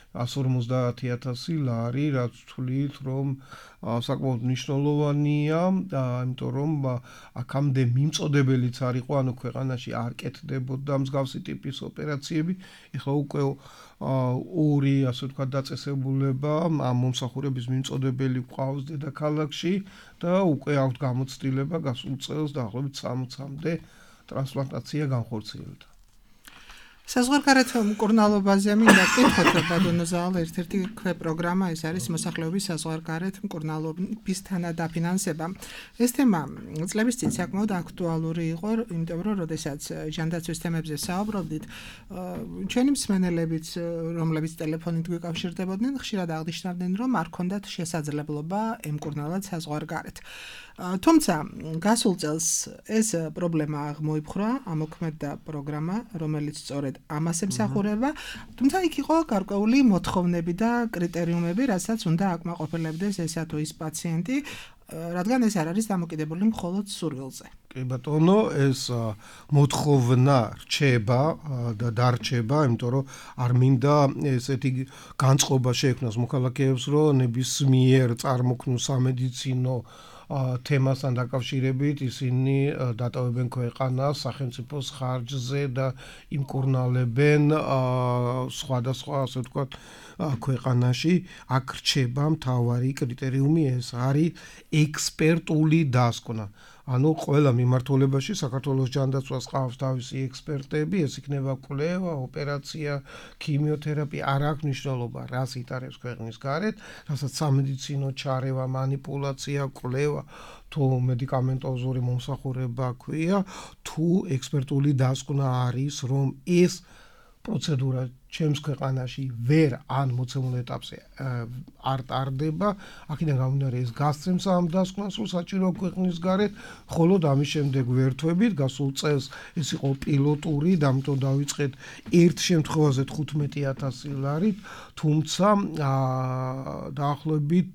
150000 ლარი, რაც თვლით, რომ საკმაოდ მნიშვნელოვანია, იმიტომ რომ აქამდე მიმწოდებელიც არ იყო, ანუ ქვეყანაში არ კეთდებოდა მსგავსი ტიპის ოპერაციები, ეხლა უკვე ორი, ასე ვთქვათ, დაწესებულება ამ მომსახურების მიმწოდებელი გვყავს დედაქალაქში და უკვე აქვთ გამოცდილება გასულ წელს დაახლოებით 60-მდე ტრანსპლანტაცია განხორციელდა. საზღვარგარეთ მკურნალობაზე მინდა კითხოთ ბატონო ზაალ, ერთ-ერთი პროგრამა ეს არის მოსახლეობის საზღვარგარეთ მკურნალობის თანადაფინანსება. ეს თემა წლების წინ საკმაოდ აქტუალური იყო, იმიტომ რომ როდესაც ჯანდაცვის თემებზე საუბრობდით, ჩვენი მსმენელებიც, რომლებიც ტელეფონით გვიკავშირდებოდნენ, ხშირად აღნიშნავდნენ, რომ არ ქონდათ შესაძლებლობა ემკურნალათ საზღვარგარეთ. თუმცა გასულ წელს ეს პრობლემა აღმოიფხვრა, ამოქმედა პროგრამა, რომელიც სწორედ ამას ემსახურება, თუმცა იქ იყო გარკვეული მოთხოვნები და კრიტერიუმები, რასაც უნდა აკმაყოფილებდეს ესა თუ ის პაციენტი, რადგან ეს არ არის დამოკიდებული მხოლოდ სურვილზე. კი ბატონო, ეს მოთხოვნა რჩება და დარჩება, იმიტომ რომ არ მინდა ესეთი განწყობა შეექმნას მოქალაქეებს, რომ ნებისმიერ წარმოქმნილ სამედიცინო თემასთან დაკავშირებით ისინი დატოვებენ ქვეყანას სახელმწიფოს ხარჯზე და იმკურნალებენ სხვადასხვა, ასე ვთქვათ, ქვეყანაში. აქ რჩება მთავარი კრიტერიუმი, ეს არის ექსპერტული დასკვნა. ანუ ყველა მიმართულებაში საქართველოს ჯანდაცვას ყავს თავისი ექსპერტები, ეს იქნება კვლევა, ოპერაცია, ქიმიოთერაპია, არ აქვს მნიშვნელობა, რას იტარებს ქვეყნის გარეთ, რასაც სამედიცინო ჩარევა, манипуляция, კვლევა თუ მედიკამენტოზური მომსახურება ქვია, თუ ექსპერტული დასკვნა არის, რომ ეს პროცედურა ჩემს ქვეყანაში ვერ ან მოცემულ ეტაპზე არ ტარდება, აქედან გამომდინარე ეს გასცემს ამ დასკვნას, რომ საჭირო ქვეყნის გარეთ, ხოლო ამის შემდეგ ვერთვებით, გასულ წელს ეს იყო პილოტური, ამიტომ დავიწყეთ ერთ შემთხვევაზე 15,000 ლარით, თუმცა დაახლოებით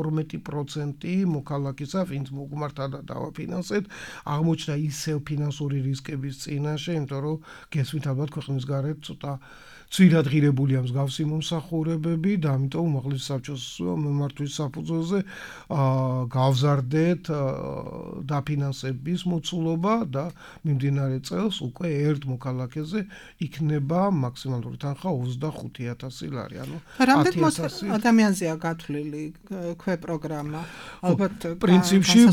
12% მოქალაქისა, ვინც მოგმართა და დავაფინანსეთ, აღმოჩნდა ისევ ფინანსური რისკების წინაშე, იმიტომ რომ გესმით ალბათ ქვეყნის გარეთ ცოტა ცირად ღირებულია მსგავსი მომსახურებები და ამიტომ უმაღლეს საბჭოს მემართვის საფუძველზე გავზარდეთ დაფინანსების მოცულობა და მიმდინარე წელს უკვე ერთ მოქალაქეზე იქნება მაქსიმალური თანხა 25,000 ლარი. ანუ რამდენ ადამიანზეა გათვლილი პროგრამა? ალბათ პრინციპში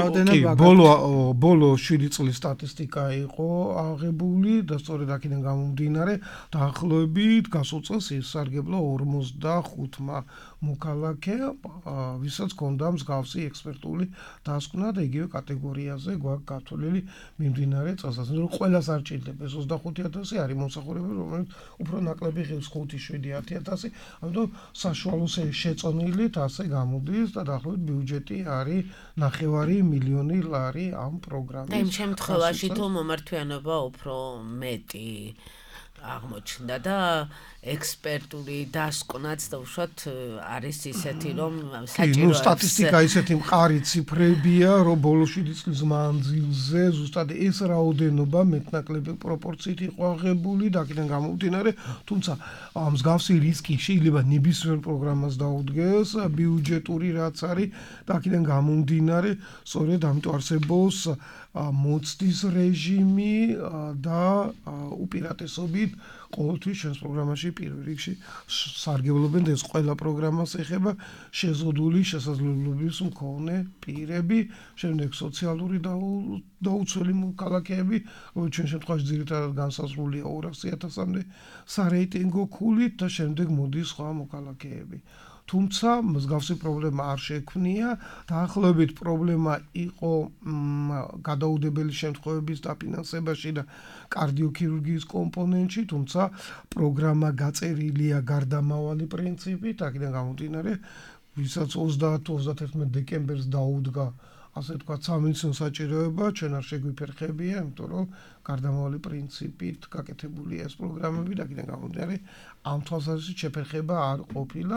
ბოლო 7 წლის სტატისტიკა იყო აღებული და სწორედ აქედან გამომდინარე დაახლოებით გასულ წელს ისარგებლა 45 მოქალაქე, ვისაც ჰქონდა მსგავსი ექსპერტული დასკვნა და იგივე კატეგორიაზე გვაქვს გათვლილი მიმდინარე წელსაც. რომ ყველას არ ჭირდება ეს 25,000 არის მომსახურებები, რომელიც უფრო ნაკლები ღირს 5-7-10,000, ამიტომ საშუალო შეწონილით ასე გამოდის და დაახლოებით ბიუჯეტი არის 9,500,000 ლარი ამ პროგრამის. იმ შემთხვევაში თუ მომართვიანობა უფრო მეტი აღმოჩნდა და ექსპერტული დასკვნაც და უშუალოდ არის ისეთი, რომ საჭიროა სტატისტიკა ისეთი მყარი ციფრებია, რომ ბოლო 7 წლის მანძილზე ზუსტად ეს რაოდენობა მეტნაკლები პროპორციით იყო აღებული და აქედან გამომდინარე, თუმცა მსგავსი რისკი შეიძლება ნებისმიერ პროგრამას დაუდგეს, ბიუჯეტური რაც არის და აქედან გამომდინარე, სწორედ ამიტომ არსებობს მოცდის რეჟიმი და უპირატესობით ყოველთვის ჩვენს პროგრამაში პირველ რიგში სარგებლობენ ეს ყველა პროგრამას ეხება შეზღუდული შესაძლებლობის მქონე პირები, შემდეგ სოციალური დაუცველი მოქალაქეები, რომელიც ჩვენ შემთხვევაში ძირითადად განსაზღვრულია 200,000-მდე სარეიტინგო ქულით და შემდეგ მოდის სხვა მოქალაქეები. თუმცა მსგავსი პრობლემა არ შექმნია, დაახლოებით პრობლემა იყო გადაუდებელი შემთხვევების დაფინანსებაში და კარდიოქირურგიის კომპონენტში, თუმცა პროგრამა გაწერილია გარდამავალი პრინციპით, აქედან გამომდინარე, ვისაც 30-31 დეკემბერს დაუდგა ასე თქვა სამედიცინო საჭიროება, ჩვენ არ შეგვიფერხებია, იმიტომ რომ გარდამავალი პრინციპით გაკეთებულია ეს პროგრამები და აქედან გამომდინარე, ამ თვალსაზრისით შეფერხება არ ყოფილა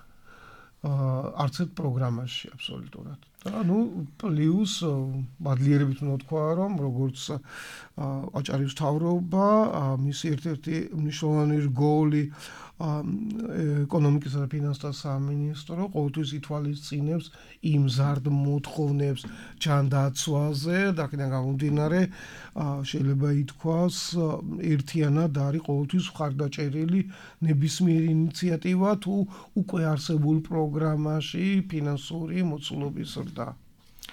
არც ერთ პროგრამაში აბსოლუტურად. და პლუს მადლიერებით უნდა თქვა, რომ როგორც აჭარის მთავრობა, მისი ერთ-ერთი მნიშვნელოვანი რგოლი ეკონომიკისა და ფინანსთა სამინისტრო ყოველთვის ითვალისწინებს იმ ზარდ მოთხოვნებს ჯანდაცვაზე და აქედან გამომდინარე შეიძლება ითქვას ერთიანად არის ყოველთვის მხარდაჭერილი ნებისმიერი ინიციატივა თუ უკვე არსებულ პროგრამაში ფინანსური მოცულობის ზრდა.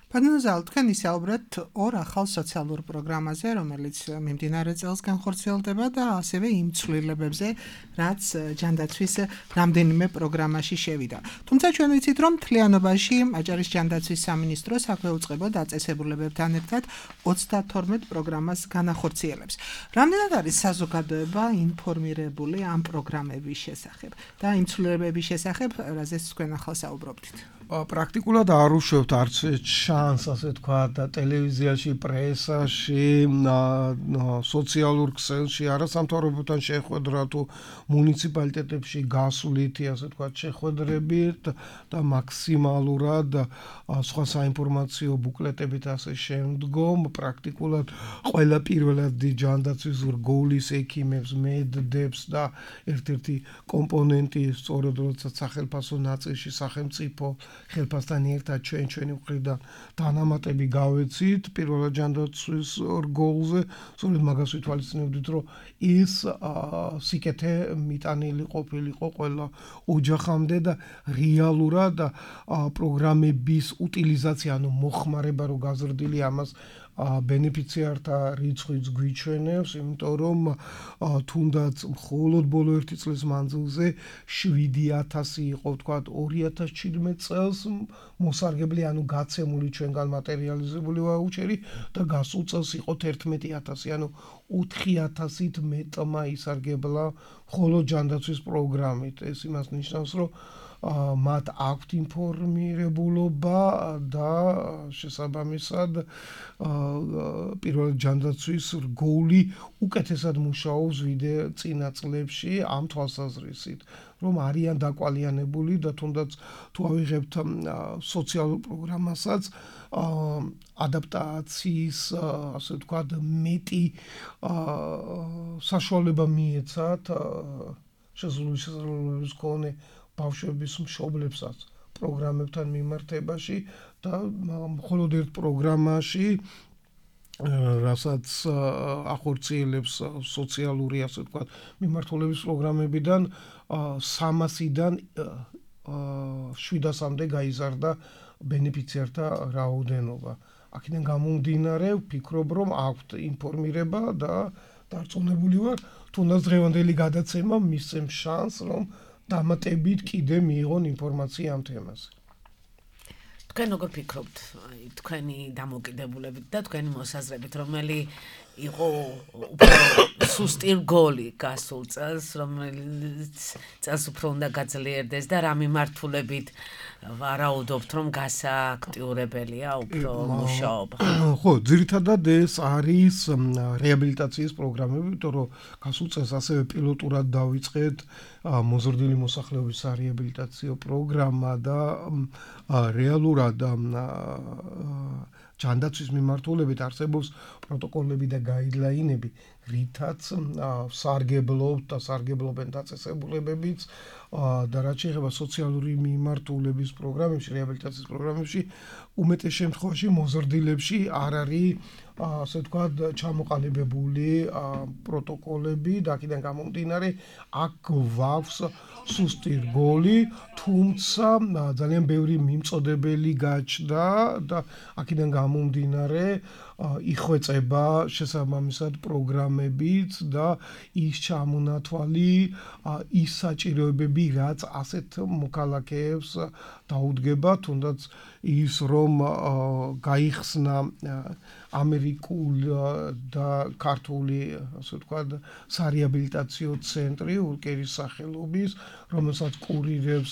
ბატონო თქვენ ისაუბრეთ ორ ახალ სოციალურ პროგრამაზე, რომელიც მიმდინარე წელს განხორციელდება და ასევე იმ ცვლილებებზე, რაც ჯანდაცვის რამდენიმე პროგრამაში შევიდა. თუმცა ჩვენ ვიცით, რომ მთლიანობაში აჭარის ჯანდაცვის სამინისტრო საქვეუწყებო დაწესებულებებთან ერთად 32 პროგრამას განახორციელებს. რამდენად არის საზოგადოება ინფორმირებული ამ პროგრამების შესახებ და იმ ცვლილებების შესახებ, რაზეც თქვენ ახლა საუბრობთ? პრაქტიკულად არ უშვებთ არც შანს, ასე თქვა, და ტელევიზიაში, პრესაში, სოციალურ ქსელში, არასამთავრობოთან შეხვედრა თუ მუნიციპალიტეტებში გასვლითი, ასე თქვა, შეხვედრებით და მაქსიმალურად სხვა საინფორმაციო ბუკლეტებით ასე შემდგომ, პრაქტიკულად ყველა პირველად ჯანდაცვის რგოლის ექიმებს, მედდებს და ერთ-ერთი კომპონენტი სწორედ როდესაც სახელმწიფო ნაწილში სახელმწიფო ხელფასთან ერთად ჩვენი მხრიდან დანამატები გავეცით პირველად ჯანდაცვის რგოლზე, სწორედ მაგას ვითვალისწინებდით, რომ ის სიკეთე მიტანილი ყოფილიყო ყველა ოჯახამდე და რეალურად პროგრამების უტილიზაცია, ანუ მოხმარება რო გაზრდილი ამას ბენეფიციართა რიცხვიც გვიჩვენებს, იმიტომ რომ თუნდაც მხოლოდ ბოლო 1 წლის მანძილზე 7,000 იყო, თქვათ 2017 წელს მოსარგებლე, ანუ გაცემული ჩვენგან მატერიალიზებული ვაუჩერი და გასულ წელს იყო 11,000, ანუ 4,000-ით მეტმა ისარგებლა მხოლოდ ჯანდაცვის პროგრამით. ეს იმას ნიშნავს, რომ მათ აქვთ ინფორმირებულობა და შესაბამისად პირველ ჯანდაცვის რგოლი უკეთესად მუშაობს ვიდრე წინა წლებში ამ თვალსაზრისით, რომ არიან დაკვალიანებული და თუნდაც თუ ავიღებთ სოციალურ პროგრამასაც ადაპტაციის, ასე ვთქვათ, მეტი საშუალება მიეცათ შესაძლებლობის მქონე ბავშვების მშობლებსაც პროგრამებთან მიმართებაში და მხოლოდ ერთ პროგრამაში, რასაც ახორციელებს სოციალური, ასე ვთქვათ, მიმართულების პროგრამებიდან 300-დან 700-მდე გაიზარდა ბენეფიციართა რაოდენობა. აქედან გამომდინარე, ვფიქრობ, რომ აქვთ ინფორმირება და დარწმუნებული ვარ, თუნდაც დღევანდელი გადაცემა მისცემს შანსს, რომ დამატებით კიდე მიიღონ ინფორმაცია ამ თემაზე. თქვენ როგორ ფიქრობთ, თქვენი დამოკიდებულებით და თქვენი მოსაზრებით, რომელი იყო უფრო სუსტი რგოლი გასულ წელს, რომელიც წელს უფრო უნდა გაძლიერდეს და რა მიმართულებით ვარაუდობთ, რომ გასააქტიურებელია უფრო მუშაობა? ხო, ძირითადად ეს არის რეაბილიტაციის პროგრამები, იმიტომ რომ გასულ წელს ასევე პილოტურად დავიწყეთ მოზრდილი მოსახლეობის სარეაბილიტაციო პროგრამა და რეალურად ჯანდაცვის მიმართულებით არსებობს პროტოკოლები და გაიდლაინები, რითაც სარგებლობთ და სარგებლობენ დაწესებულებებიც და რაც შეეხება სოციალური მიმართულების პროგრამებში, რეაბილიტაციის პროგრამებში, უმეტეს შემთხვევაში მოზრდილებში არ არის, ასე ვთქვათ, ჩამოყალიბებული პროტოკოლები და აქედან გამომდინარე აქ გვაქვს სუსტი რგოლი, თუმცა ძალიან ბევრი მიმწოდებელი გაჩნდა და აქედან გამომდინარე იხვეწება შესაბამისად პროგრამებიც და ის ჩამონათვალი, ის საჭიროებები, რაც ასეთ მოქალაქეებს დაუდგება, თუნდაც ის რომ გაიხსნა ამერიკულ და ქართული, ასე ვთქვათ, სარეაბილიტაციო ცენტრი ულკერის სახელობის, რომელსაც კურირებს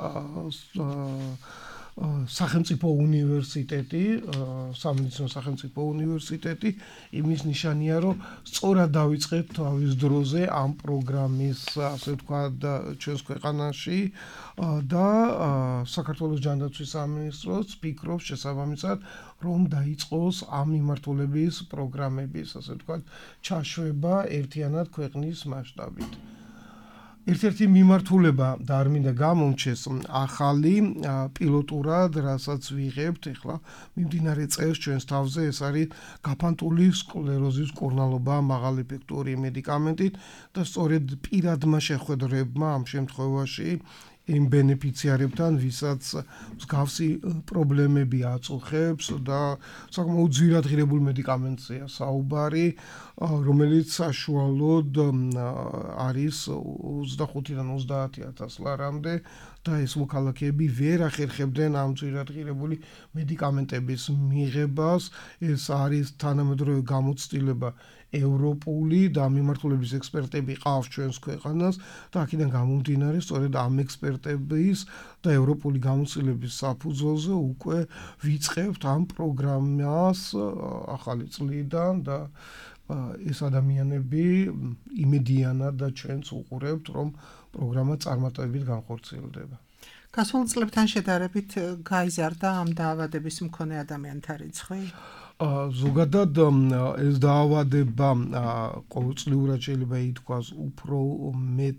სახელმწიფო უნივერსიტეტი, სამედიცინო სახელმწიფო უნივერსიტეტი, იმის ნიშანია, რომ სწორად დავიწყეთ თავის დროზე ამ პროგრამის, ასე ვთქვათ, ჩვენს ქვეყანაში და საქართველოს ჯანდაცვის სამინისტროც ფიქრობს შესაბამისად, რომ დაიწყოს ამ მიმართულების პროგრამების, ასე ვთქვათ, ჩაშვება ერთიანად ქვეყნის მასშტაბით. ერთ-ერთი მიმართულება და არ მინდა გამომჩეს ახალი პილოტურად, რასაც ვიღებთ ახლა მიმდინარე წელს ჩვენს თავზე, ეს არის გაფანტული სკლეროზის მკურნალობა მაღალეფექტური მედიკამენტით და სწორედ პირადმა შეხვედრებმა ამ შემთხვევაში იმ ბენეფიციარებთან, ვისაც მსგავსი პრობლემები აწუხებს და საკმაოდ ძვირად ღირებულ მედიკამენტზეა საუბარი, რომელიც საშუალოდ არის 25-დან 30,000 ლარამდე და ეს მოქალაქეები ვერ ახერხებდნენ ამ ძვირად ღირებული მედიკამენტების მიღებას. ეს არის თანამედროვე გამოცდილება ევროპული და მიმართულების ექსპერტები ყავს ჩვენს ქვეყანას და აქედან გამომდინარე სწორედ ამ ექსპერტების და ევროპული გამოცდილების საფუძველზე უკვე ვიწყებთ ამ პროგრამას ახალი წლიდან და ეს ადამიანები იმედიანად და ჩვენც უყურებთ, რომ პროგრამა წარმატებით განხორციელდება. გასულ წლებთან შედარებით გაიზარდა ამ დაავადების მქონე ადამიანთა რიცხვი? ზოგადად ეს დაავადება ყოველწლიურად შეიძლება ითქვას უფრო მეტ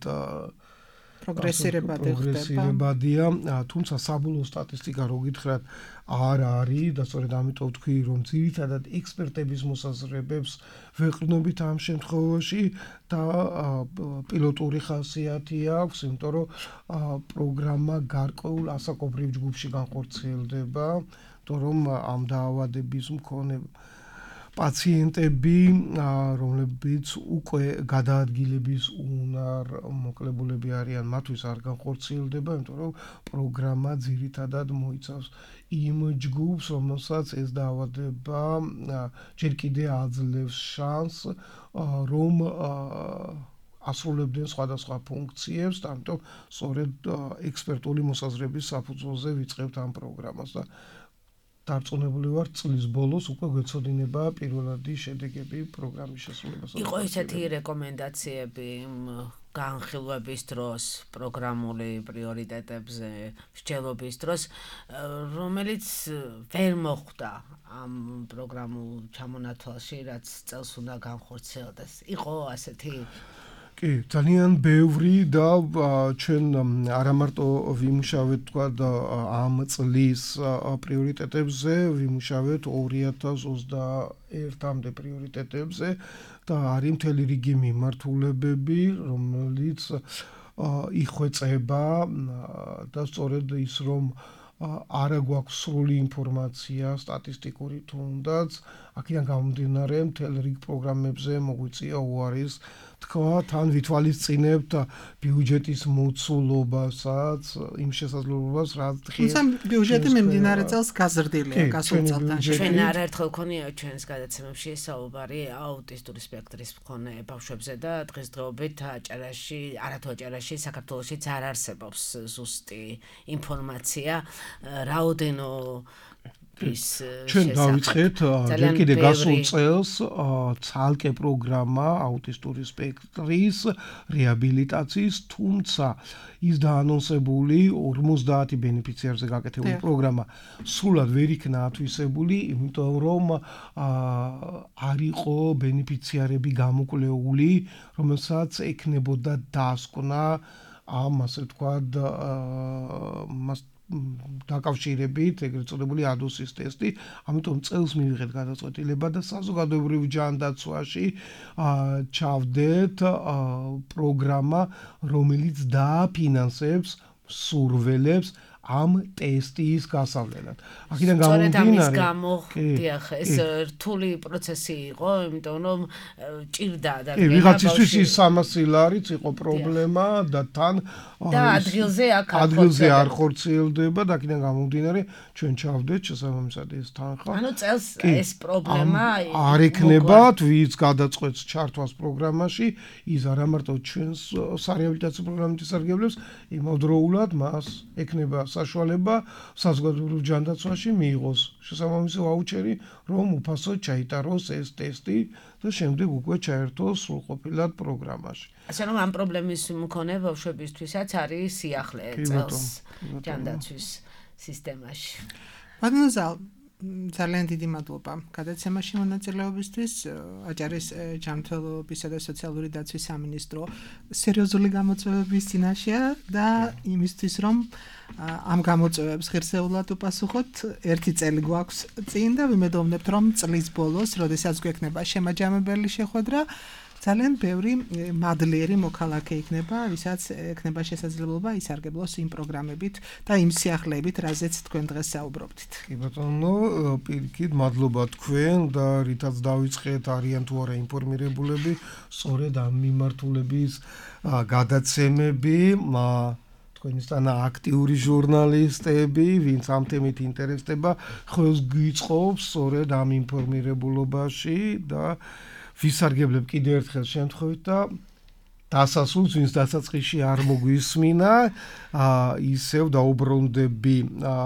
პროგრესირებადია, თუმცა საბოლოო სტატისტიკა რო გითხრათ არ არის და სწორედ ამიტომ ვთქვი, რომ ძირითადად ექსპერტების მოსაზრებებს ვეყრდნობით ამ შემთხვევაში და პილოტური ხასიათი აქვს, იმიტომ რომ პროგრამა გარკვეულ ასაკობრივ ჯგუფში განხორციელდება, რომ ამ დაავადების მქონე პაციენტები, რომლებიც უკვე გადაადგილების უნარ მოკლებულები არიან, მათთვის არ განხორციელდება, იმიტომ რომ პროგრამა ძირითადად მოიცავს იმ ჯგუფს, რომელსაც ეს დაავადება ჯერ კიდე აძლევს შანსს, რომ ასრულებდნენ სხვადასხვა ფუნქციებს, და ამიტომ სწორედ ექსპერტული მოსაზრების საფუძველზე ვიწყებთ ამ პროგრამას და დარწმუნებული ვარ, წლის ბოლოს უკვე გვეცოდინება პირველადი შედეგები პროგრამის შესრულებას. იყო ესეთი რეკომენდაციები განხილვების დროს, პროგრამული პრიორიტეტებზე, მსჯელობის დროს, რომელიც ვერ მოხვდა ამ პროგრამულ ჩამონათვალში, რაც წელს უნდა განხორციელდეს. იყო ასეთი? კი, ძალიან ბევრი და ჩვენ არა მარტო ვიმუშავეთ თქვა ამ წლის პრიორიტეტებზე, ვიმუშავეთ 2021-მდე პრიორიტეტებზე და არის მთელი რიგი მიმართულებები, რომელიც იხვეწება და სწორედ ის, რომ არა გვაქვს სრული ინფორმაცია, სტატისტიკური თუნდაც, აქედან გამომდინარე მთელ რიგ პროგრამებზე მოგვიწია უარის თქვა, თან ვითვალისწინებთ ბიუჯეტის მოცულობასაც, იმ შესაძლებლობას, რაც დღეს. თუმცა ბიუჯეტი მიმდინარე წელს გაზრდილია გასულ წელთან. ჩვენ არაერთხელ ქონია ჩვენს გადაცემებში საუბარი აუტისტური სპექტრის მქონე ბავშვებზე და დღესდღეობით არათუ აჭარაში, საქართველოშიც არ არსებობს ზუსტი ინფორმაცია, რაოდენო ჩვენ დავიწყეთ ჯერ კიდე გასულ წელს ცალკე პროგრამა აუტისტური სპექტრის რეაბილიტაციის, თუმცა ის დაანონსებული 50 ბენეფიციარზე გაკეთებული პროგრამა სრულად ვერ იქნა ათვისებული, იმიტომ რომ არ იყო ბენეფიციარები გამოკვლეული, რომელსაც ექნებოდა დასკვნა ამ ასე ვთქვათ დაკავშირებით, ეგრეთ წოდებული ADOS-ის ტესტი, ამიტომ წელს მივიღეთ გადაწყვეტილება და საზოგადოებრივ ჯანდაცვაში ჩავდეთ პროგრამა, რომელიც დააფინანსებს სურველებს ამ ტესტის გასავლელად. აქედან გამომდინარე, დიახ, ეს რთული პროცესი იყო, იმიტომ რომ ჭირდა და ვიღაცისთვის ის 300 ლარიც იყო პრობლემა და თან ადგილზე არ ხორციელდება და აქედან გამომდინარე ჩვენ ჩავდეთ შესაბამისად ეს თანხა. ანუ წელს ეს პრობლემა არ ექნებათ, ვინც გადაწყვეტს ჩართვას პროგრამაში, ის არა მარტო ჩვენს სარეაბილიტაციო პროგრამით ისარგებლებს, იმავდროულად მას ექნება საშუალება საზოგადოებრივ ჯანდაცვაში მიიღოს შესაბამისი ვაუჩერი, რომ უფასოდ ჩაიტაროს ეს ტესტი და შემდეგ უკვე ჩაერთოს სრულყოფილად პროგრამაში. ასე რომ ამ პრობლემის მქონე ბავშვებისთვისაც არის სიახლე წელს ჯანდაცვის სისტემაში. ბატონო ზალ, ძალიან დიდი მადლობა გადაცემაში მონაწილეობისთვის. აჭარის ჯანმრთელობისა და სოციალური დაცვის სამინისტრო სერიოზული გამოწვევების წინაშეა და იმისთვის, რომ ამ გამოწვევებს ღირსეულად უპასუხოთ, ერთი წელი გვაქვს წინ და ვიმედოვნებთ, რომ წლის ბოლოს, როდესაც გვექნება შემაჯამებელი შეხვედრა, ძალიან ბევრი მადლიერი მოქალაქე იქნება, ვისაც ექნება შესაძლებლობა ისარგებლოს იმ პროგრამებით და იმ სიახლეებით, რაზეც თქვენ დღეს საუბრობდით. კი ბატონო, პირიქით, მადლობა თქვენ და რითაც დავიწყეთ არიან თუ არა ინფორმირებულები, სწორედ ამ მიმართულების გადაცემები, თქვენისთანა აქტიური ჟურნალისტები, ვინც ამ თემით ინტერესდება, ხელს გვიწყობს სწორედ ამ ინფორმირებულობაში და ვისარგებლებ კიდევ ერთხელ შემთხვევით და დასასრულს, ვინც დასაწყისში არ მოგვისმინა, ისევ დაუბრუნდები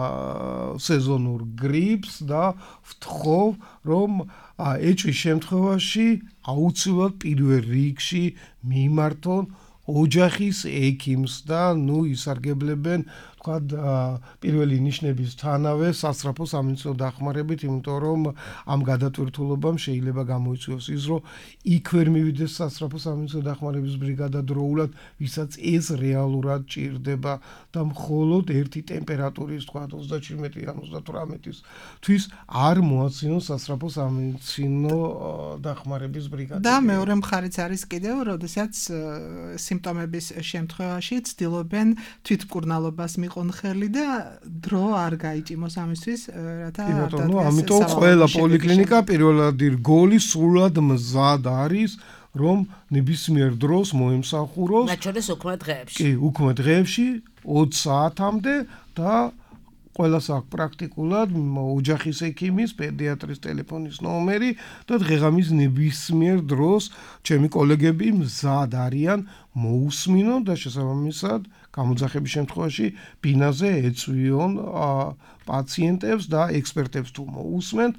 სეზონურ გრიპს და ვთხოვ, რომ ეჭვის შემთხვევაში აუცილებლად პირველ რიგში მიმართონ ოჯახის ექიმს და ისარგებლებენ თქვათ პირველი ნიშნებისთანავე სასწრაფო სამედიცინო დახმარებით, იმიტომ რომ ამ გადატვირთულობამ შეიძლება გამოიწვიოს ის, რომ იქ ვერ მივიდეს სასწრაფო სამედიცინო დახმარების ბრიგადა დროულად, ვისაც ეს რეალურად ჭირდება და მხოლოდ ერთი ტემპერატურის თქვათ 37 ან 38-ის თვის არ მოაცინოს სასწრაფო სამედიცინო დახმარების ბრიგადა. და მეორე მხარეც არის კიდევ, როდესაც სიმპტომების შემთხვევაში ცდილობენ თვითმკურნალობას მიყონ ხელი და დრო არ გაიჭიმოს ამისთვის, რათა ამიტომ ყველა პოლიკლინიკა პირველადი რგოლი სრულად მზად არის, რომ ნებისმიერ დროს მოემსახუროს. მათ შორის უქმე დღეებში. კი, უქმე დღეებში 20 საათამდე და ყველას აქვს პრაქტიკულად ოჯახის ექიმის, პედიატრის ტელეფონის ნომერი და დღეღამის ნებისმიერ დროს ჩემი კოლეგები მზად არიან მოусმინონ და შესაბამისად გამოძახების შემთხვევაში ბინაზე ეწვიონ პაციენტებს და ექსპერტებს თუ მოусმენ,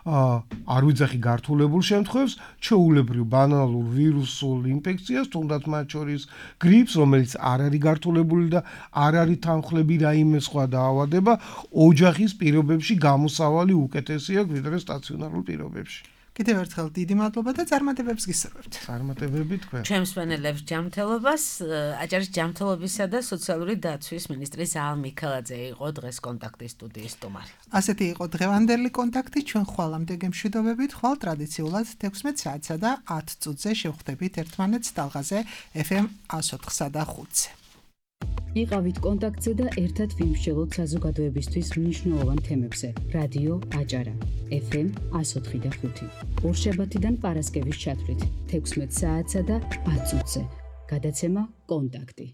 არ ვიძახი გართულებულ შემთხვევებს, ჩვეულებრივ ბანალურ ვირუსულ ინფექციას, თუნდაც მათ შორის გრიპს, რომელიც არ არის გართულებული და არ არის თანხლები რაიმე სხვა დაავადება, ოჯახის პირობებში გამოსავალი უკეთესია ვიდრე სტაციონარულ პირობებში. კიდევ ერთხელ დიდი მადლობა და წარმატებებს გისურვებთ. წარმატებები თქვენ. ჩემს მენელებს ჯანმრთელობას, აჭარის ჯანმრთელობისა და სოციალური დაცვის მინისტრი ზაალ მიქელაძე იყო დღეს კონტაქტის სტუდიის სტუმარი. ასეთი იყო დღევანდელი კონტაქტი, ჩვენ ხვალამდე გემშვიდობებით, ხვალ ტრადიციულად 16 საათსა და 10 წუთზე შევხვდებით ერთმანეთს ტალღაზე FM 104-სა და 5-ზე. იყავით კონტაქტზე და ერთად ვიმსჯელოთ საზოგადოებისთვის მნიშვნელოვან თემებზე. რადიო აჭარა FM 104 და 5. ორშაბათიდან პარასკევის ჩათვლით 16 საათსა და 10 წუთზე. გადაცემა კონტაქტი.